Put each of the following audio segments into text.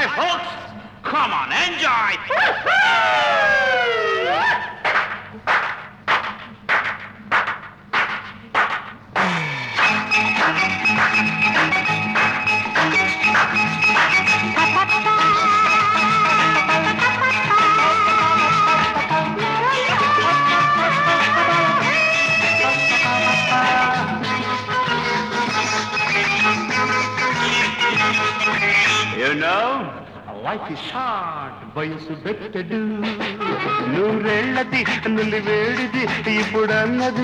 enjoy, folks. Come on, enjoy. You know, life is short, వయసు బెట్టెడు నూరేళ్లది నులివేడిది ఇప్పుడన్నది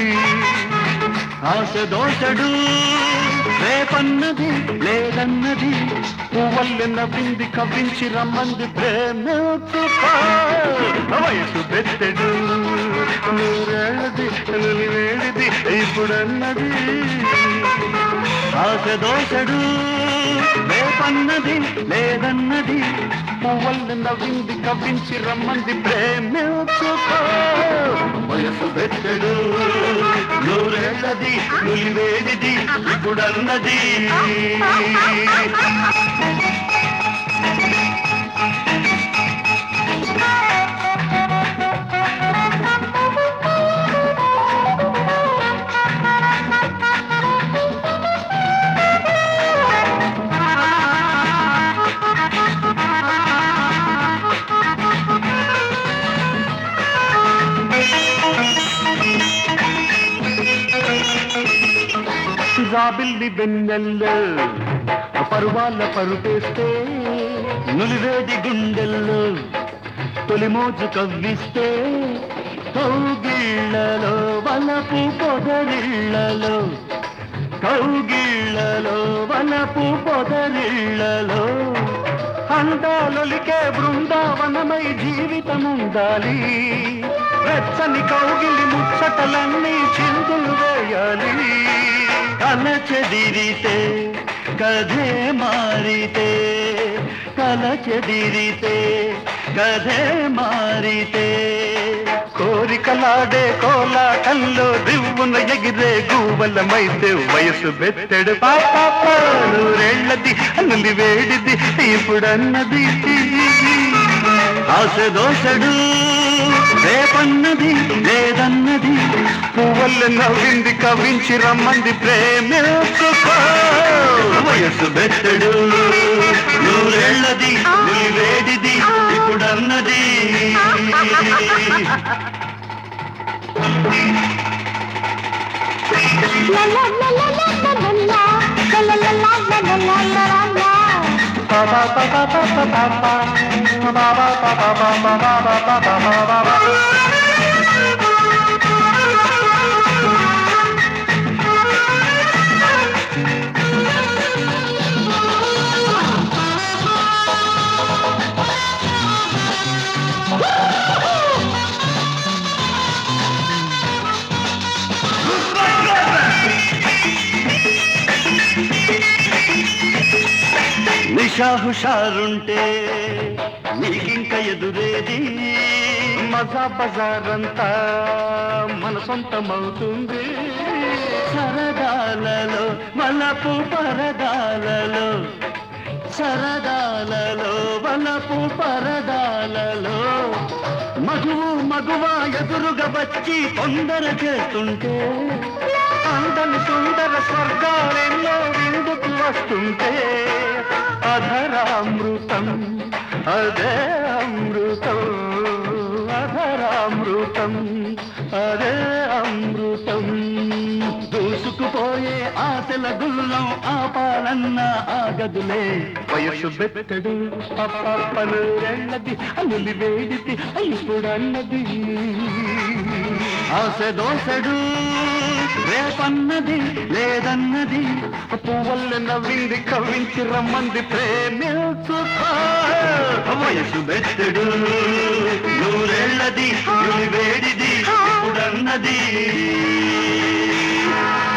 ఆశ దోషడు రేపన్నది లేదన్నది పువ్వల్లి నవ్వింది కవ్వించి రమ్మంది ప్రేమించుకో వయసు బెట్టెడు నూరేళ్లది నులివేడిది ఇప్పుడన్నది ఆశ దోషడు రేపన్నది లేదన్నది పువ్వల్ని నవ్వింది కవ్వించి రమ్మంది ప్రేమించుకో వయసు బెట్టెడు నూరేళ్లది నులివేడిది ఇప్పుడన్నది జాబిల్లి వెన్నెల్లో పరువాళ్ళ పరుపేస్తే నులివేడి గుండెల్లో తొలిమోజు కవ్విస్తే కౌగిళ్లలో వలపు పొదరిళ్లలో కౌగిళ్లలో వలపు పొదరిళ్లలో అందాలొలికే బృందావనమై జీవితముండాలి వెచ్చని కౌగిలి ముచ్చటలన్నీ చిందులు వేయాలి కల చెదిరితే కథే మారితే కల చెదిరితే కథే మారితే కోరికలాడే కోలాటంలో దివ్వున ఎగిరే గూవలమైతే వయసు బెత్తెడు పాప నూరేళ్లది నులివేడిది ఇప్పుడన్నది ఆశ దోషడు రేపన్నది లేదన్నది పువ్వుల్ని నవ్వింది కవ్వించి రమ్మంది ప్రేమించుకో వయసు బెత్తెడు నూరేళ్లది నులివేడిది ఇప్పుడన్నది నిషా హుషారుంటే నీకింక ఎదురేది మజా బజారంతా మన సొంతమవుతుంది సరదాలలో వలపు పరదాలలో సరదాలలో వలపు పరదాలలో మగువు మగువ ఎదురుగా వచ్చి తొందర చేస్తుంటే అందని సుందర స్వర్గాలెన్నో విందుకు వస్తుంటే అధరామృతం అదే అమృతం అధరామృతం అదే అమృతం దూసుకుపోయే ఆశల గుల్లం ఆపాలన్న ఆగదులే వయసు బెత్తడు పనురెళ్ళది నులివేడిది ఇప్పుడన్నది ఆశ దోసడు రేపన్నది లేదన్నది పువ్వుల్ని నవ్వింది కవ్వించి రమ్మంది ప్రేమించుకో వయసు బెత్తడు నూరేళ్లది నులివేడిది ఇప్పుడన్నది